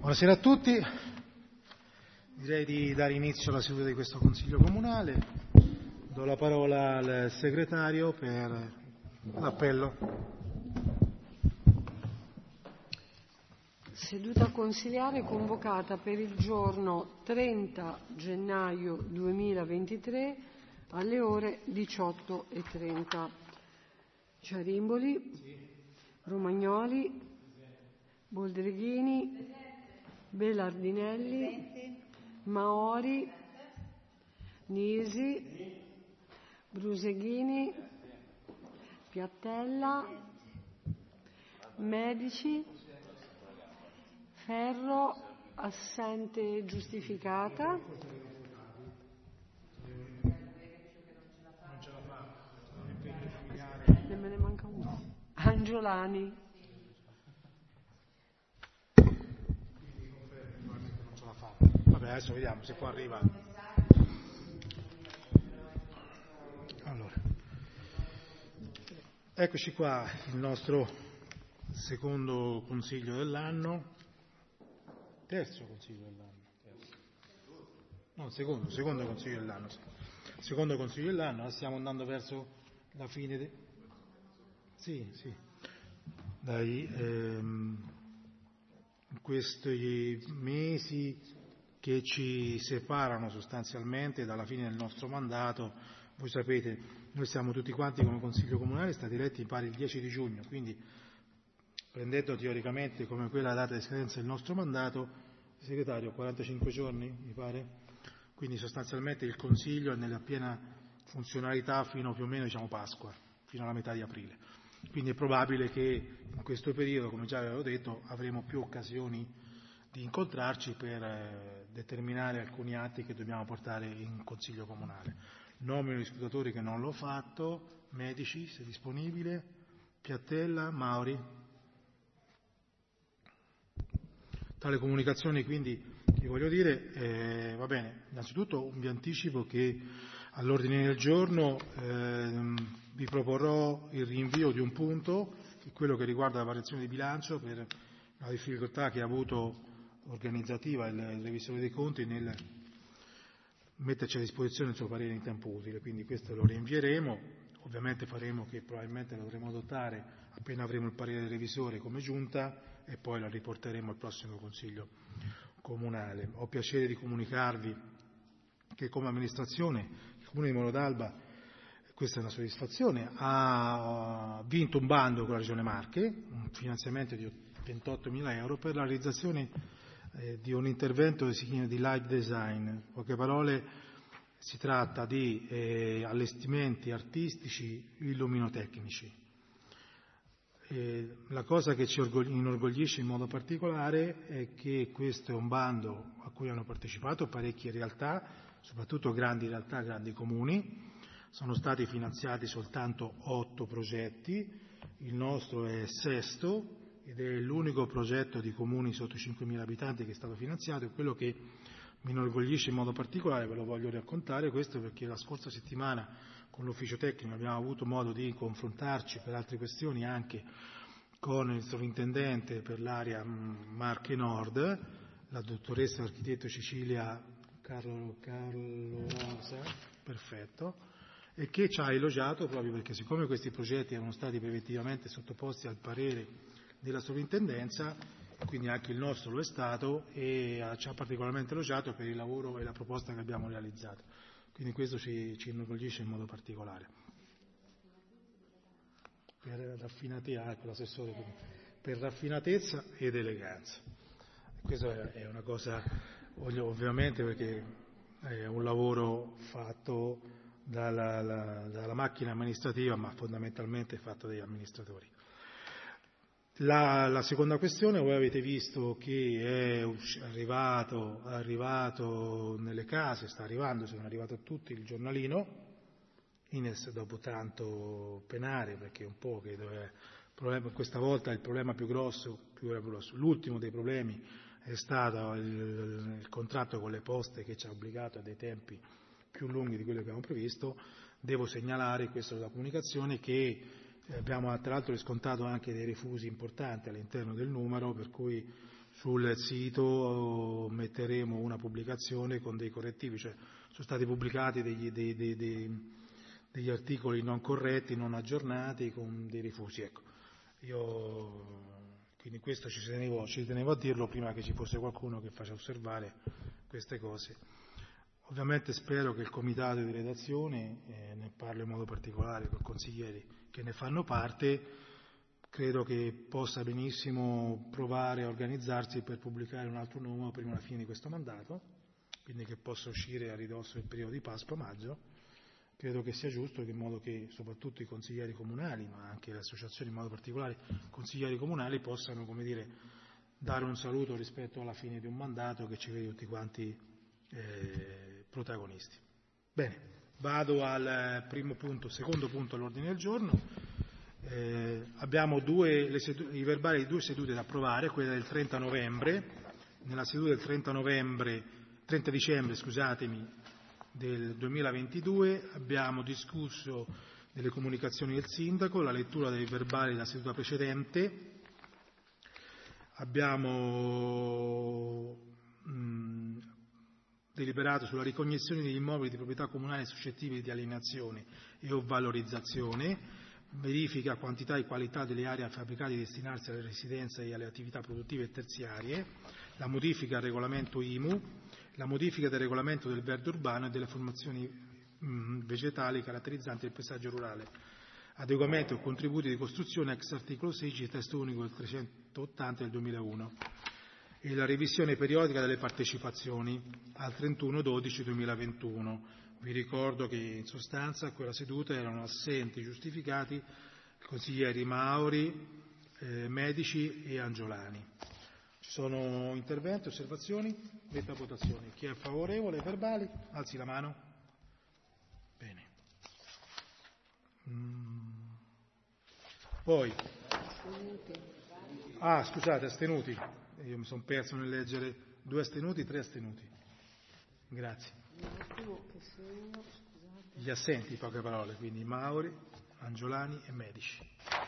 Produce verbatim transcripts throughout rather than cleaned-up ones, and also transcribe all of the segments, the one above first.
Buonasera a tutti, direi di dare inizio alla seduta di questo Consiglio Comunale. Do la parola al segretario per l'appello. Seduta consiliare convocata per il giorno trenta gennaio duemilaventitré alle ore diciotto e trenta. Ciarimboli, sì. Romagnoli, Boldrighini, Belardinelli, Maori, Nisi, Bruseghini, Piattella, Medici, Ferro, assente giustificata. Non ce la fa, sono impegni familiari. Ne me ne manca uno. Angiolani. Quindi confermo che non ce la fa. Vabbè, adesso vediamo se poi arriva. Allora, eccoci qua, il nostro secondo consiglio dell'anno. Terzo consiglio dell'anno. No, secondo, secondo consiglio dell'anno. Sì. Secondo consiglio dell'anno, stiamo andando verso la fine. De... Sì, sì. Dai, ehm, questi mesi che ci separano sostanzialmente dalla fine del nostro mandato, voi sapete, noi siamo tutti quanti come Consiglio Comunale stati eletti in pari il dieci di giugno, quindi prendendo teoricamente come quella data di scadenza del nostro mandato, segretario, quarantacinque giorni, mi pare? Quindi sostanzialmente il Consiglio è nella piena funzionalità fino più o meno, diciamo, Pasqua, fino alla metà di aprile. Quindi è probabile che in questo periodo, come già avevo detto, avremo più occasioni di incontrarci per eh, determinare alcuni atti che dobbiamo portare in Consiglio Comunale. Nomino gli scrutatori che non l'ho fatto, Medici, se disponibile, Piattella, Mauri. Tale comunicazione quindi, vi voglio dire, eh, va bene, innanzitutto vi anticipo che all'ordine del giorno eh, vi proporrò il rinvio di un punto, quello che riguarda la variazione di bilancio, per la difficoltà che ha avuto organizzativa il, il revisore dei conti nel metterci a disposizione il suo parere in tempo utile, quindi questo lo rinvieremo, ovviamente faremo che probabilmente lo dovremo adottare appena avremo il parere del revisore come giunta e poi la riporteremo al prossimo Consiglio Comunale. Ho piacere di comunicarvi che come amministrazione il Comune di Molo d'Alba, questa è una soddisfazione, ha vinto un bando con la Regione Marche, un finanziamento di ventottomila euro per la realizzazione eh, di un intervento che si chiama di live design. In poche parole si tratta di eh, allestimenti artistici illuminotecnici. Eh, la cosa che ci inorgoglisce in modo particolare è che questo è un bando a cui hanno partecipato parecchie realtà, soprattutto grandi realtà, grandi comuni. Sono stati finanziati soltanto otto progetti, il nostro è sesto ed è l'unico progetto di comuni sotto i cinquemila abitanti che è stato finanziato, e quello che mi inorgoglisce in modo particolare, ve lo voglio raccontare, questo perché la scorsa settimana con l'ufficio tecnico abbiamo avuto modo di confrontarci per altre questioni anche con il sovrintendente per l'area Marche Nord, la dottoressa architetto Cecilia Carlo, Carlo Rosa, perfetto, e che ci ha elogiato proprio perché siccome questi progetti erano stati preventivamente sottoposti al parere della sovrintendenza, quindi anche il nostro lo è stato, e ci ha particolarmente elogiato per il lavoro e la proposta che abbiamo realizzato. Quindi questo ci, ci inorgoglisce in modo particolare. Per raffinatezza, ecco l'assessore, per raffinatezza ed eleganza. Questa è una cosa, ovviamente, perché è un lavoro fatto dalla, la, dalla macchina amministrativa, ma fondamentalmente fatto dagli amministratori. La, la seconda questione, voi avete visto che è arrivato, è arrivato nelle case, sta arrivando, sono arrivato a tutti il giornalino, Ines dopo tanto penare, perché un po' che dove, problema, questa volta il problema più grosso, più grosso, l'ultimo dei problemi è stato il, il contratto con le poste che ci ha obbligato a dei tempi più lunghi di quello che abbiamo previsto. Devo segnalare, questa è la comunicazione, che abbiamo tra l'altro riscontrato anche dei refusi importanti all'interno del numero, per cui sul sito metteremo una pubblicazione con dei correttivi, cioè sono stati pubblicati degli, dei, dei, dei, degli articoli non corretti, non aggiornati, con dei rifusi. Ecco, io quindi questo ci tenevo, ci tenevo a dirlo prima che ci fosse qualcuno che faccia osservare queste cose. Ovviamente spero che il comitato di redazione, eh, ne parlo in modo particolare con i consiglieri che ne fanno parte, credo che possa benissimo provare a organizzarsi per pubblicare un altro numero prima della fine di questo mandato, quindi che possa uscire a ridosso del periodo di Pasqua, maggio. Credo che sia giusto che in modo che soprattutto i consiglieri comunali, ma anche le associazioni in modo particolare, consiglieri comunali possano, come dire, dare un saluto rispetto alla fine di un mandato che ci vede tutti quanti eh, protagonisti. Bene, vado al primo punto, secondo punto all'ordine del giorno. Eh, abbiamo due, le sedu- i verbali di due sedute da approvare, quella del trenta novembre. Nella seduta del trenta novembre, trenta dicembre, scusatemi, del duemilaventidue abbiamo discusso delle comunicazioni del sindaco, la lettura dei verbali della seduta precedente, abbiamo mh, deliberato sulla ricognizione degli immobili di proprietà comunale suscettibili di alienazione e o valorizzazione, verifica quantità e qualità delle aree a fabbricati destinarsi alle residenze e alle attività produttive terziarie, la modifica al regolamento I M U, la modifica del regolamento del verde urbano e delle formazioni mh, vegetali caratterizzanti il paesaggio rurale, adeguamento e contributi di costruzione ex articolo sedici del testo unico del trecentottanta del duemilauno e la revisione periodica delle partecipazioni al trentuno dodici duemilaventuno. Vi ricordo che in sostanza a quella seduta erano assenti giustificati i consiglieri Mauri, eh, Medici e Angiolani. Ci sono interventi, osservazioni? Metto a votazione. Chi è favorevole ai verbali? Alzi la mano. Bene. Mm. Poi. Ah, scusate, astenuti. Io mi sono perso nel leggere. Due astenuti, tre astenuti. Grazie. Gli assenti, in poche parole, quindi Mauri, Angiolani e Medici.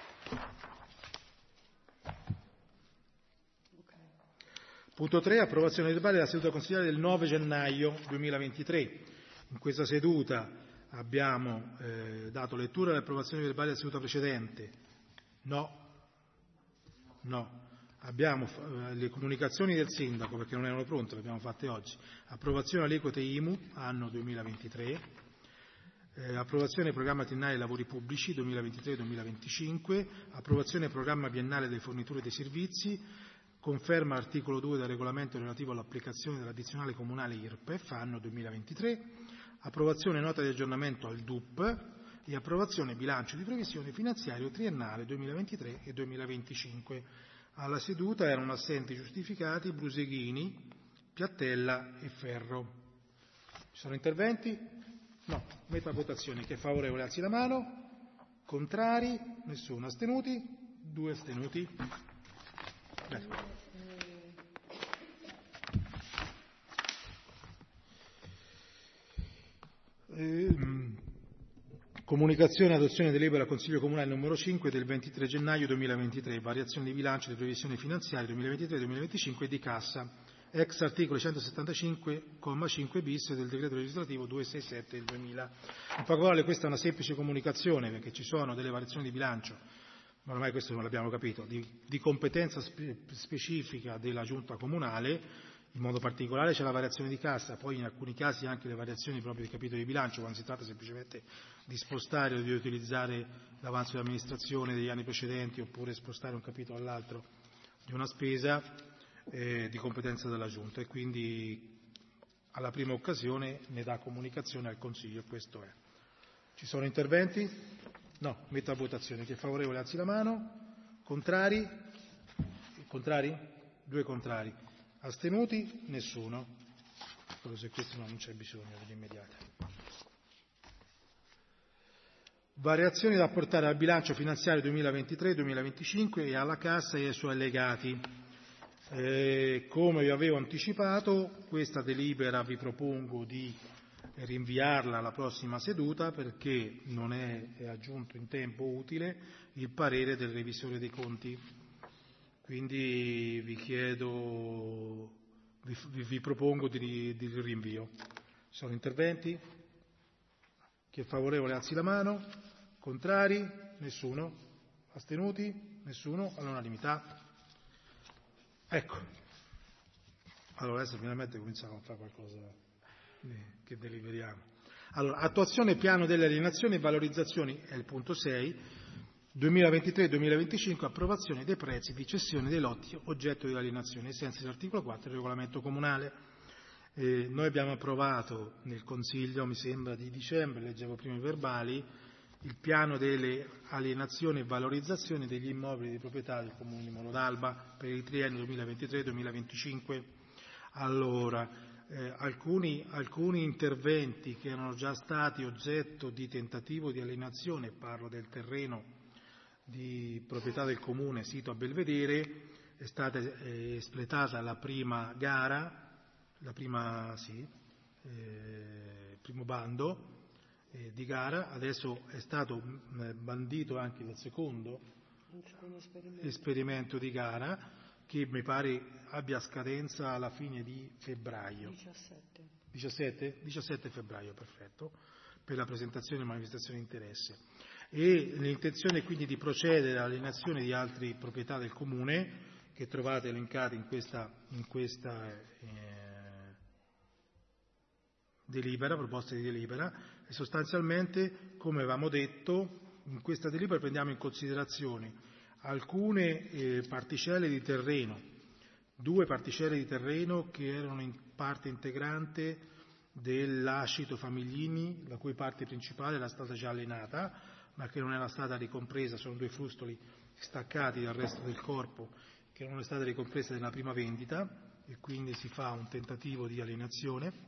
Punto tre. Approvazione verbale della seduta consigliare del nove gennaio duemilaventitré. In questa seduta abbiamo eh, dato lettura all'approvazione verbale della seduta precedente. No. No. Abbiamo eh, le comunicazioni del sindaco, perché non erano pronte, le abbiamo fatte oggi. Approvazione aliquote I M U, anno duemilaventitré. Eh, approvazione programma triennale dei lavori pubblici duemilaventitré duemilaventicinque. Approvazione programma biennale delle forniture dei servizi. Conferma articolo due del regolamento relativo all'applicazione dell'addizionale comunale I R P E F anno duemilaventitré, approvazione nota di aggiornamento al D U P e approvazione bilancio di previsione finanziario triennale duemilaventitré e duemilaventicinque. Alla seduta erano assenti giustificati Bruseghini, Piattella e Ferro. Ci sono interventi? No. Metto a votazione. Chi è favorevole alzi la mano. Contrari? Nessuno. Astenuti? Due astenuti. Eh, comunicazione e adozione delibera Consiglio Comunale numero cinque del ventitré gennaio duemilaventitré, variazione di bilancio di previsione finanziaria duemilaventitré duemilaventicinque e di cassa, ex articolo centosettantacinque comma cinque bis del decreto legislativo duecentosessantasette del duemila. In poche parole questa è una semplice comunicazione perché ci sono delle variazioni di bilancio, ma ormai questo non l'abbiamo capito, di, di competenza spe, specifica della giunta comunale. In modo particolare c'è la variazione di cassa, poi in alcuni casi anche le variazioni proprio di capitoli di bilancio, quando si tratta semplicemente di spostare o di utilizzare l'avanzo di amministrazione degli anni precedenti oppure spostare un capitolo all'altro di una spesa eh, di competenza della Giunta, e quindi alla prima occasione ne dà comunicazione al Consiglio. Questo è. Ci sono interventi? No. Metto a votazione. Chi è favorevole alzi la mano. Contrari? Contrari? Due contrari. Astenuti? Nessuno. Forse questo non c'è bisogno dell'immediata. Variazioni da apportare al bilancio finanziario duemilaventitré duemilaventicinque e alla cassa e ai suoi allegati. Eh, come vi avevo anticipato, questa delibera vi propongo di rinviarla alla prossima seduta perché non è, è aggiunto in tempo utile il parere del revisore dei conti. quindi vi chiedo, vi, vi, vi propongo di, di rinvio. Sono interventi? Chi è favorevole alzi la mano. Contrari? Nessuno. Astenuti? Nessuno. All'unanimità. Ecco. Allora adesso finalmente cominciamo a fare qualcosa che deliberiamo. Allora, attuazione piano delle alienazioni e valorizzazioni, è il punto sei, duemilaventitré duemilaventicinque, approvazione dei prezzi di cessione dei lotti oggetto di alienazione, ai sensi dell'articolo quattro del regolamento comunale. Eh, noi abbiamo approvato nel Consiglio, mi sembra di dicembre, leggevo prima i verbali, il piano delle alienazioni e valorizzazioni degli immobili di proprietà del Comune di Moro d'Alba per il triennio duemilaventitré duemilaventicinque. Allora, eh, alcuni, alcuni interventi che erano già stati oggetto di tentativo di alienazione, parlo del terreno di proprietà del Comune sito a Belvedere, è stata eh, espletata la prima gara, la prima, sì, eh, primo bando eh, di gara, adesso è stato mh, bandito anche il secondo esperimento. esperimento di gara che mi pare abbia scadenza alla fine di febbraio. diciassette. diciassette? diciassette febbraio, perfetto, per la presentazione e manifestazione di interesse. E l'intenzione è quindi di procedere all'alienazione di altre proprietà del Comune che trovate elencate in questa, in questa eh, delibera, proposta di delibera, e sostanzialmente, come avevamo detto, in questa delibera prendiamo in considerazione alcune eh, particelle di terreno, due particelle di terreno che erano in parte integrante dell'Ascito Famiglini, la cui parte principale era stata già alienata, ma che non era stata ricompresa, sono due frustoli staccati dal resto del corpo, che non è stata ricompresa nella prima vendita, e quindi si fa un tentativo di alienazione.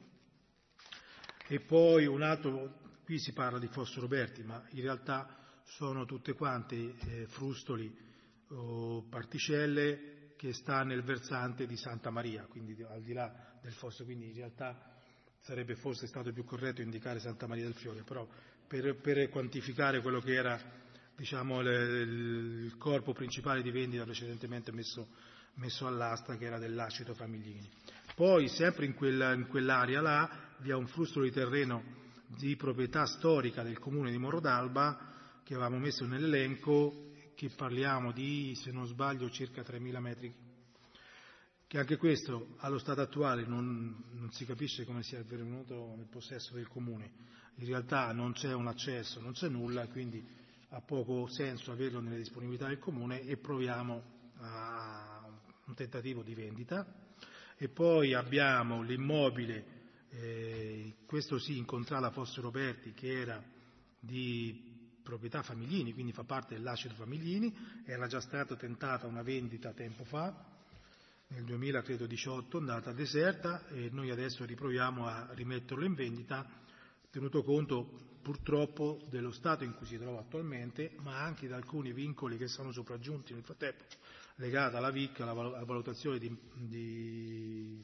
E poi un altro, qui si parla di Fosso Roberti, ma in realtà sono tutte quante eh, frustoli o particelle che sta nel versante di Santa Maria, quindi al di là del fosso, quindi in realtà sarebbe forse stato più corretto indicare Santa Maria del Fiore, però per, per quantificare quello che era, diciamo, le, il corpo principale di vendita precedentemente messo, messo all'asta, che era dell'Ascito Famiglini. Poi sempre in, quella, in quell'area là vi è un frustolo di terreno di proprietà storica del Comune di Moro d'Alba che avevamo messo nell'elenco, che parliamo di, se non sbaglio, circa tremila metri, che anche questo allo stato attuale non, non si capisce come sia venuto nel possesso del Comune. In realtà non c'è un accesso, non c'è nulla, quindi ha poco senso averlo nelle disponibilità del Comune, e proviamo a un tentativo di vendita. E poi abbiamo l'immobile, eh, questo sì, in contrada Fosso Roberti, che era di proprietà Famiglini, quindi fa parte dell'Ascito Famiglini, era già stata tentata una vendita tempo fa, nel duemiladiciotto, andata deserta, e noi adesso riproviamo a rimetterlo in vendita, tenuto conto purtroppo dello stato in cui si trova attualmente, ma anche da alcuni vincoli che sono sopraggiunti nel frattempo, legati alla V I C, alla valutazione di, di,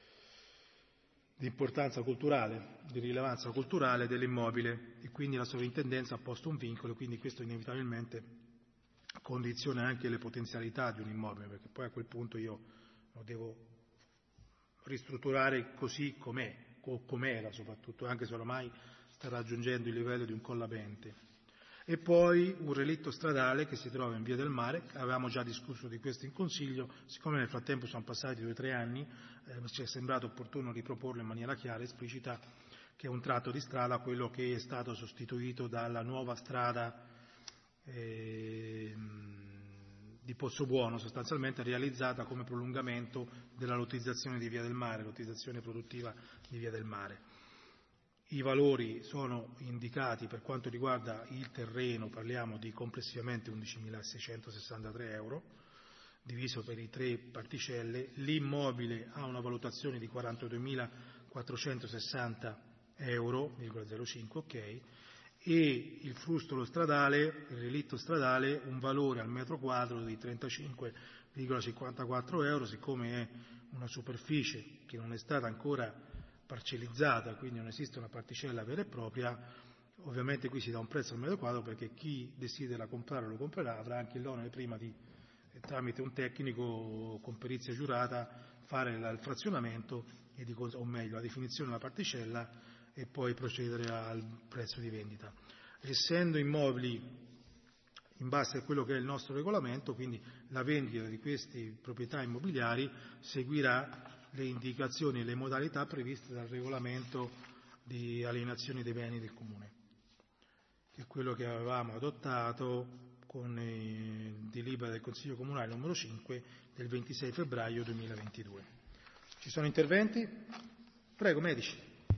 di importanza culturale, di rilevanza culturale dell'immobile, e quindi la sovrintendenza ha posto un vincolo, quindi questo inevitabilmente condiziona anche le potenzialità di un immobile, perché poi a quel punto io lo devo ristrutturare così com'è, o com'era soprattutto, anche se ormai sta raggiungendo il livello di un collabente. E poi un relitto stradale che si trova in Via del Mare, avevamo già discusso di questo in Consiglio, siccome nel frattempo sono passati due o tre anni, eh, ci è sembrato opportuno riproporlo in maniera chiara, esplicita, che è un tratto di strada, quello che è stato sostituito dalla nuova strada eh, di Pozzobuono, sostanzialmente realizzata come prolungamento della lottizzazione di Via del Mare, lottizzazione produttiva di Via del Mare. I valori sono indicati per quanto riguarda il terreno, parliamo di complessivamente undicimilaseicentosessantatré euro, diviso per i tre particelle. L'immobile ha una valutazione di quarantaduemilaquattrocentosessanta euro, zero cinque, ok, e il frustolo stradale, il relitto stradale, un valore al metro quadro di trentacinque virgola cinquantaquattro euro, siccome è una superficie che non è stata ancora parcellizzata, quindi non esiste una particella vera e propria, ovviamente qui si dà un prezzo al metro quadro, perché chi desidera comprare lo comprerà, avrà anche l'onere prima di, tramite un tecnico con perizia giurata fare il frazionamento e di, o meglio la definizione della particella e poi procedere al prezzo di vendita. Essendo immobili in base a quello che è il nostro regolamento, quindi la vendita di queste proprietà immobiliari seguirà le indicazioni e le modalità previste dal regolamento di alienazione dei beni del Comune, che è quello che avevamo adottato con eh, delibera del Consiglio Comunale numero cinque del ventisei febbraio duemilaventidue. Ci sono interventi? Prego, Medici.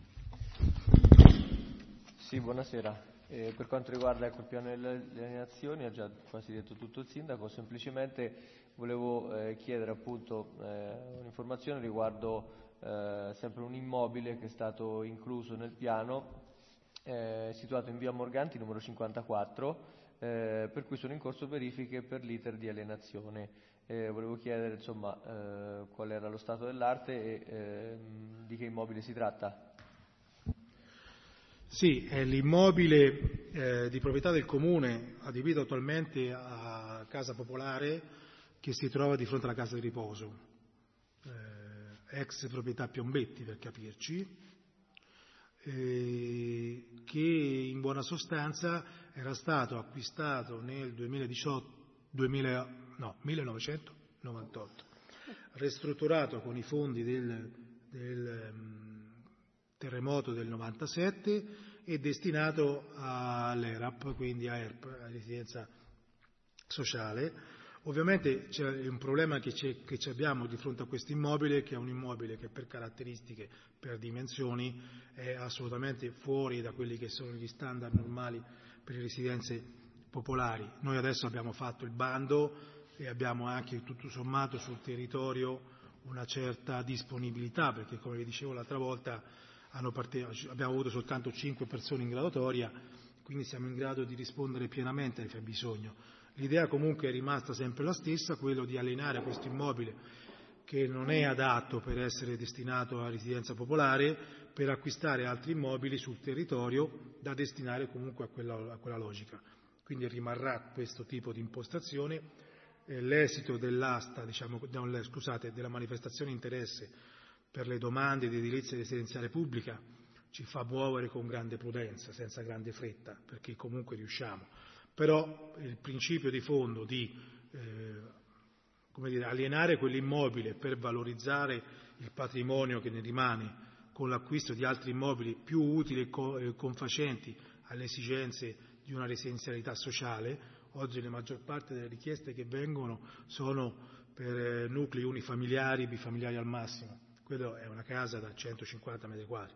Sì, buonasera. Eh, per quanto riguarda ecco, il piano delle alienazioni, ha già quasi detto tutto il Sindaco, semplicemente volevo eh, chiedere appunto eh, un'informazione riguardo eh, sempre un immobile che è stato incluso nel piano, eh, situato in via Morganti numero cinquantaquattro, eh, per cui sono in corso verifiche per l'iter di alienazione. Eh, volevo chiedere insomma eh, qual era lo stato dell'arte e eh, di che immobile si tratta. Sì, è l'immobile eh, di proprietà del Comune, adibito attualmente a casa popolare, che si trova di fronte alla casa di riposo, eh, ex proprietà Piombetti per capirci, eh, che in buona sostanza era stato acquistato nel duemiladiciotto, duemila, no, millenovecentonovantotto, ristrutturato con i fondi del, del um, terremoto del novantasette e destinato all'E R A P, quindi a E R P, a residenza sociale. Ovviamente c'è un problema che, c'è, che abbiamo di fronte a questo immobile, che è un immobile che per caratteristiche, per dimensioni, è assolutamente fuori da quelli che sono gli standard normali per le residenze popolari. Noi adesso abbiamo fatto il bando e abbiamo anche tutto sommato sul territorio una certa disponibilità, perché come vi dicevo l'altra volta hanno parte... abbiamo avuto soltanto cinque persone in graduatoria, quindi siamo in grado di rispondere pienamente ai fabbisogno. L'idea comunque è rimasta sempre la stessa, quello di alienare questo immobile che non è adatto per essere destinato a residenza popolare, per acquistare altri immobili sul territorio da destinare comunque a quella, a quella logica. Quindi rimarrà questo tipo di impostazione. Eh, l'esito dell'asta, diciamo, no, scusate, della manifestazione di interesse per le domande di edilizia residenziale pubblica ci fa muovere con grande prudenza, senza grande fretta, perché comunque riusciamo. Però il principio di fondo di eh, come dire, alienare quell'immobile per valorizzare il patrimonio che ne rimane con l'acquisto di altri immobili più utili e co- eh, confacenti alle esigenze di una residenzialità sociale. Oggi la maggior parte delle richieste che vengono sono per eh, nuclei unifamiliari, bifamiliari al massimo. Quello è una casa da centocinquanta metri quadri,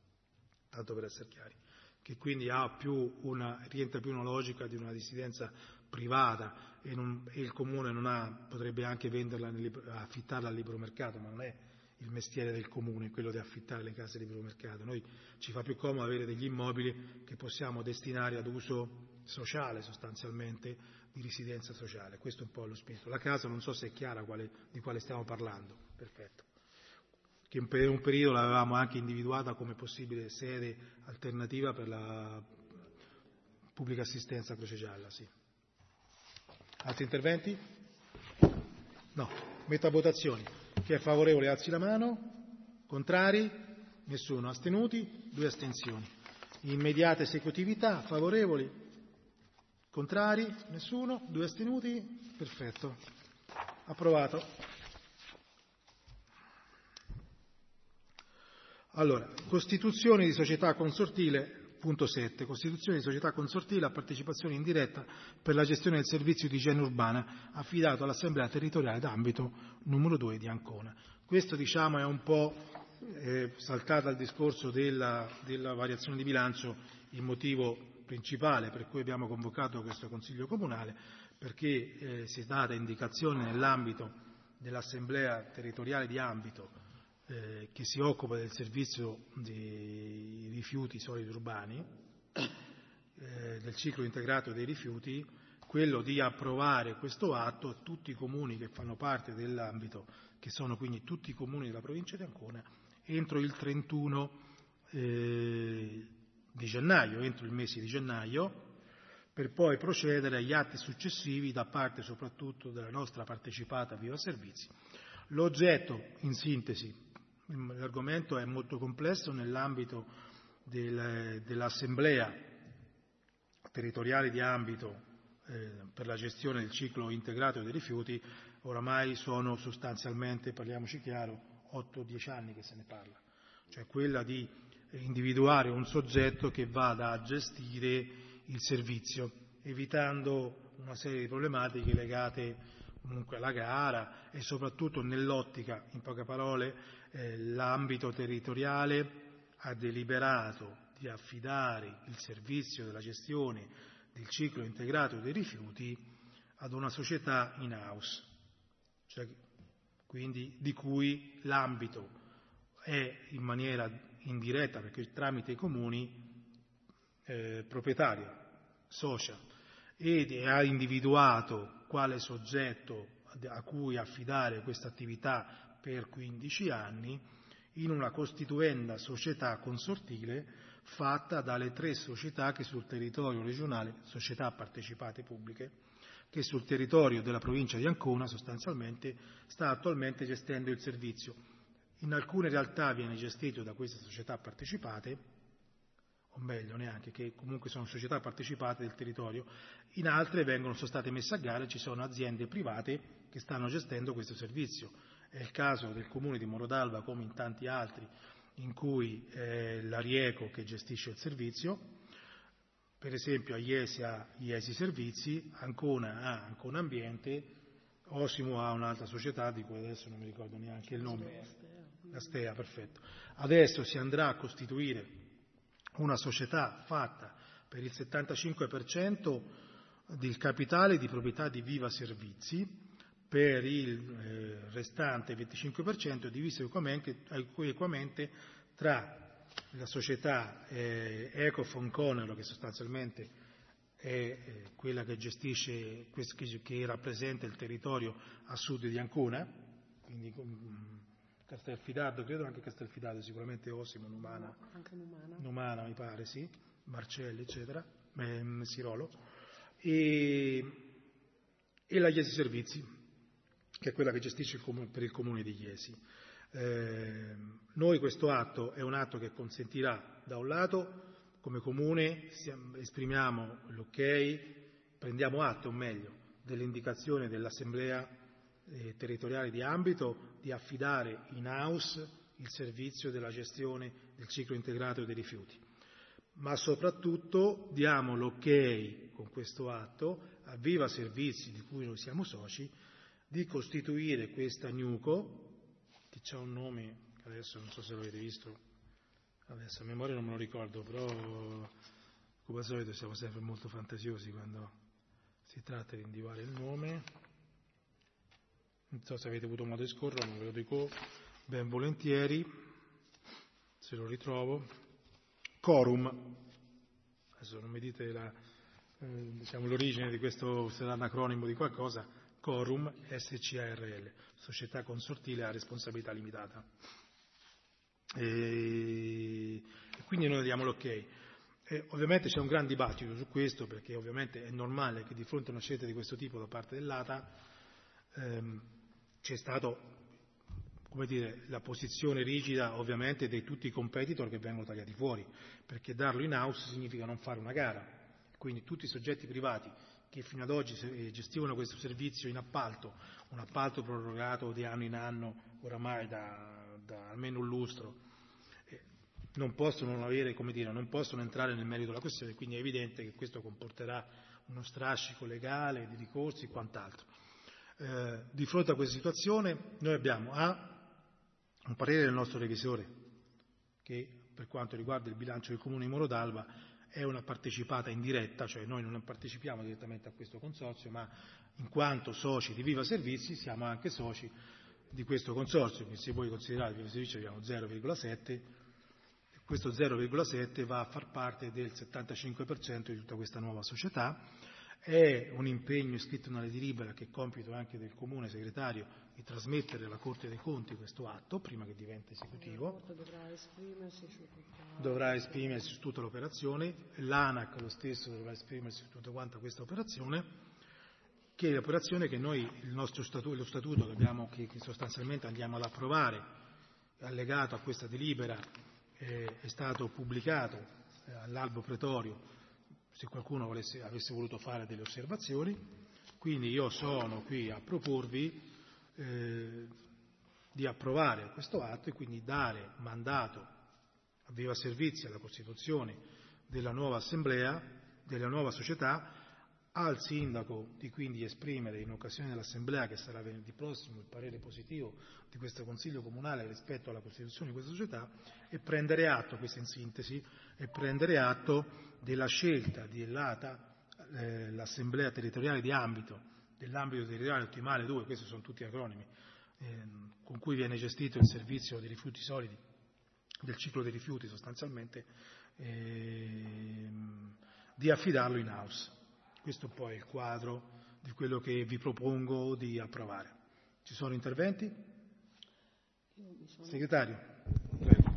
tanto per essere chiari, che quindi ha più una, rientra più una logica di una residenza privata e, non, e il Comune non ha, potrebbe anche venderla, nel, affittarla al libero mercato, ma non è il mestiere del Comune quello di affittare le case al libero mercato. Noi ci fa più comodo avere degli immobili che possiamo destinare ad uso sociale sostanzialmente, di residenza sociale. Questo è un po' lo spirito. La casa non so se è chiara quale, di quale stiamo parlando. Perfetto. Che per un periodo l'avevamo anche individuata come possibile sede alternativa per la pubblica assistenza Croce Gialla, sì. Altri interventi? No. Metto a votazioni. Chi è favorevole alzi la mano. Contrari? Nessuno. Astenuti? Due astensioni. Immediata esecutività. Favorevoli? Contrari? Nessuno. Due astenuti? Perfetto. Approvato. Allora, costituzione di società consortile, punto sette, costituzione di società consortile a partecipazione indiretta per la gestione del servizio di igiene urbana affidato all'Assemblea territoriale d'ambito numero due di Ancona. Questo diciamo è un po' eh, saltato al discorso della, della variazione di bilancio il motivo principale per cui abbiamo convocato questo Consiglio Comunale, perché eh, si è data indicazione nell'ambito dell'Assemblea territoriale di ambito Eh, che si occupa del servizio di rifiuti solidi urbani, eh, del ciclo integrato dei rifiuti, quello di approvare questo atto a tutti i comuni che fanno parte dell'ambito, che sono quindi tutti i comuni della provincia di Ancona, entro il trentuno eh, di gennaio, entro il mese di gennaio, per poi procedere agli atti successivi da parte soprattutto della nostra partecipata Viva Servizi. L'oggetto, in sintesi, l'argomento è molto complesso nell'ambito del, dell'assemblea territoriale di ambito eh, per la gestione del ciclo integrato dei rifiuti. Oramai sono sostanzialmente, parliamoci chiaro, otto dieci anni che se ne parla, cioè quella di individuare un soggetto che vada a gestire il servizio, evitando una serie di problematiche legate comunque alla gara e soprattutto nell'ottica, in poche parole, eh, l'ambito territoriale ha deliberato di affidare il servizio della gestione del ciclo integrato dei rifiuti ad una società in house, cioè, quindi di cui l'ambito è in maniera indiretta, perché tramite i comuni, eh, proprietario, socia, ed ha individuato quale soggetto a cui affidare questa attività per quindici anni in una costituenda società consortile fatta dalle tre società che sul territorio regionale, società partecipate pubbliche, che sul territorio della provincia di Ancona sostanzialmente sta attualmente gestendo il servizio. In alcune realtà viene gestito da queste società partecipate, o meglio neanche, che comunque sono società partecipate del territorio, in altre vengono, sono state messe a gara e ci sono aziende private che stanno gestendo questo servizio. È il caso del comune di Morodalba, come in tanti altri, in cui è l'Arieco che gestisce il servizio. Per esempio a Iesi ha Iesi Servizi, Ancona ha Ancona Ambiente, Osimo ha un'altra società di cui adesso non mi ricordo neanche il nome, la Stea, perfetto. Adesso si andrà a costituire una società fatta per il settantacinque per cento del capitale di proprietà di Viva Servizi, per il eh, restante venticinque per cento diviso equamente tra la società eh, Ecofon Conero, che sostanzialmente è eh, quella che gestisce, che, che rappresenta il territorio a sud di Ancona, quindi um, Castelfidardo, credo anche Castelfidardo, sicuramente Osimo, Numana, no, anche Numana. Numana mi pare, sì, Marcelli, eccetera, eh, Sirolo, e, e la Iesi Servizi, che è quella che gestisce il comune, per il comune di Iesi. Eh, noi questo atto è un atto che consentirà, da un lato, come comune stiamo, esprimiamo l'ok, prendiamo atto, o meglio, delle indicazioni dell'assemblea eh, territoriale di ambito di affidare in house il servizio della gestione del ciclo integrato dei rifiuti, ma soprattutto diamo l'ok con questo atto a Viva Servizi, di cui noi siamo soci, di costituire questa NewCo, che c'ha un nome che adesso non so se l'avete visto, adesso a memoria non me lo ricordo, però come al solito siamo sempre molto fantasiosi quando si tratta di individuare il nome. Non so se avete avuto modo di scorrerlo, ma ve lo dico ben volentieri, se lo ritrovo. Corum, adesso non mi dite la, eh, diciamo, l'origine di questo, sarà un acronimo di qualcosa. Corum S C A R L, società consortile a responsabilità limitata. E, e quindi noi diamo l'ok. E ovviamente c'è un gran dibattito su questo, perché ovviamente è normale che di fronte a una scelta di questo tipo da parte dell'A T A ehm, c'è stato, come dire, la posizione rigida ovviamente di tutti i competitor che vengono tagliati fuori, perché darlo in house significa non fare una gara, quindi tutti i soggetti privati che fino ad oggi gestivano questo servizio in appalto, un appalto prorogato di anno in anno, oramai da, da almeno un lustro, eh, non possono non avere, come dire, non possono entrare nel merito della questione, quindi è evidente che questo comporterà uno strascico legale di ricorsi e quant'altro. Eh, di fronte a questa situazione noi abbiamo A, un parere del nostro revisore, che per quanto riguarda il bilancio del Comune di Morodalba è una partecipata indiretta, cioè noi non partecipiamo direttamente a questo consorzio, ma in quanto soci di Viva Servizi siamo anche soci di questo consorzio, quindi se voi considerate Viva Servizi abbiamo zero virgola sette, questo zero virgola sette va a far parte del settantacinque per cento di tutta questa nuova società, È un impegno scritto nella delibera che è compito anche del Comune segretario di trasmettere alla Corte dei Conti questo atto prima che diventi esecutivo. Dovrà esprimersi su tutta, dovrà esprimersi su tutta l'operazione, l'ANAC lo stesso dovrà esprimersi su tutta quanta questa operazione, che è l'operazione che noi, il nostro statuto, lo statuto che, abbiamo, che, che sostanzialmente andiamo ad approvare, allegato a questa delibera, eh, è stato pubblicato eh, all'albo pretorio, se qualcuno volesse, avesse voluto fare delle osservazioni. Quindi io sono qui a proporvi eh, di approvare questo atto e quindi dare mandato a viva servizi alla costituzione della nuova assemblea, della nuova società, al sindaco di quindi esprimere in occasione dell'assemblea che sarà venerdì prossimo il parere positivo di questo Consiglio Comunale rispetto alla costituzione di questa società e prendere atto, questa in sintesi, e prendere atto della scelta di Ellata, eh, l'assemblea territoriale di ambito, dell'ambito territoriale ottimale due, questi sono tutti acronimi, eh, con cui viene gestito il servizio dei rifiuti solidi, del ciclo dei rifiuti sostanzialmente, eh, di affidarlo in house. Questo poi è il quadro di quello che vi propongo di approvare. Ci sono interventi? Segretario. Prego.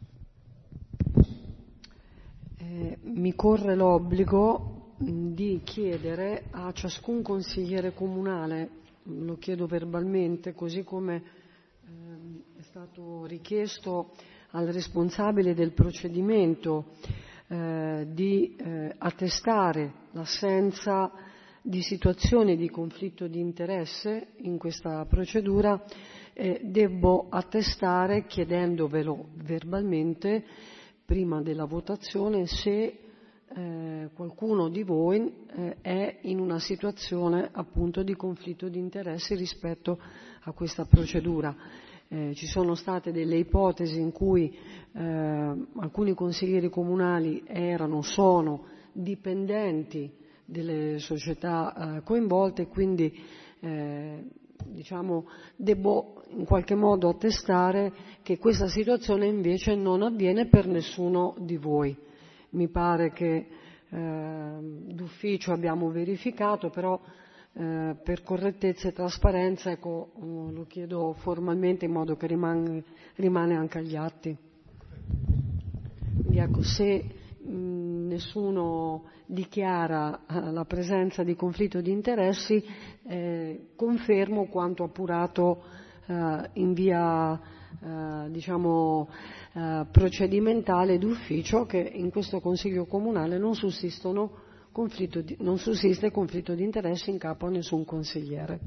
Eh, mi corre l'obbligo di chiedere a ciascun consigliere comunale, lo chiedo verbalmente, così come eh, è stato richiesto al responsabile del procedimento eh, di eh, attestare l'assenza di situazioni di conflitto di interesse in questa procedura, eh, debbo attestare, chiedendovelo verbalmente, prima della votazione, se eh, qualcuno di voi eh, è in una situazione appunto di conflitto di interessi rispetto a questa procedura. Eh, ci sono state delle ipotesi in cui eh, alcuni consiglieri comunali erano, sono dipendenti delle società eh, coinvolte, quindi eh, diciamo debbo in qualche modo attestare che questa situazione invece non avviene per nessuno di voi. Mi pare che eh, d'ufficio abbiamo verificato, però eh, per correttezza e trasparenza, ecco, lo chiedo formalmente in modo che rimane, rimane anche agli atti. Quindi ecco, se mh, nessuno dichiara eh, la presenza di conflitto di interessi, eh, confermo quanto appurato eh, in via eh, diciamo eh, procedimentale d'ufficio, che in questo Consiglio Comunale non sussistono conflitto di, non sussiste conflitto di interessi in capo a nessun consigliere.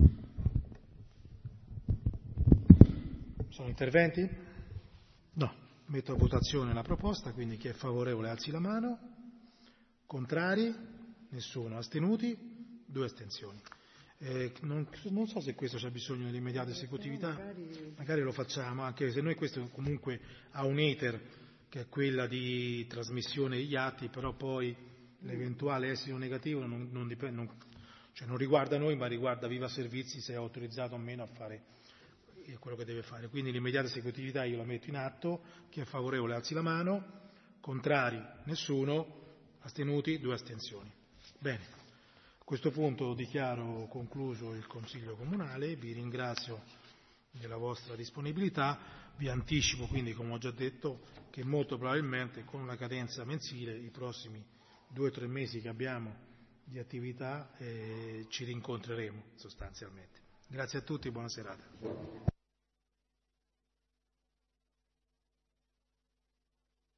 Sono interventi? No. Metto a votazione la proposta, quindi chi è favorevole alzi la mano. Contrari? Nessuno. Astenuti? Due astensioni. Eh, non, non so se questo c'è bisogno di immediata esecutività, magari... magari lo facciamo, anche se noi questo comunque ha un iter che è quella di trasmissione degli atti, però poi l'eventuale esito negativo non, non, dipende, non, cioè non riguarda noi, ma riguarda Viva Servizi se è autorizzato o meno a fare quello che deve fare. Quindi l'immediata esecutività io la metto in atto. Chi è favorevole alzi la mano. Contrari? Nessuno. Astenuti? Due astensioni. Bene, a questo punto dichiaro concluso il Consiglio Comunale, vi ringrazio della vostra disponibilità, vi anticipo quindi, come ho già detto, che molto probabilmente con una cadenza mensile i prossimi due o tre mesi che abbiamo di attività eh, ci rincontreremo sostanzialmente. Grazie a tutti e buona serata.